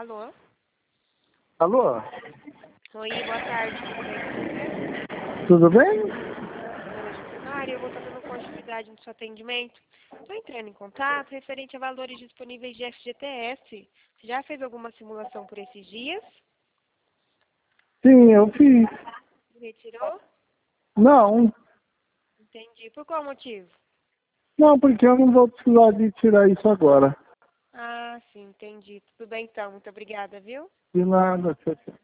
Alô? Alô? Oi, boa tarde, tudo bem com você? Tudo bem? Eu vou estar dando continuidade no seu atendimento. Estou entrando em contato referente a valores disponíveis de FGTS. Você já fez alguma simulação por esses dias? Sim, eu fiz. Retirou? Não, Entendi. Por qual motivo? não, porque eu não vou precisar de tirar isso agora. Ah, sim, entendi. Tudo bem então. Muito obrigada, viu? De nada, tchau, tchau.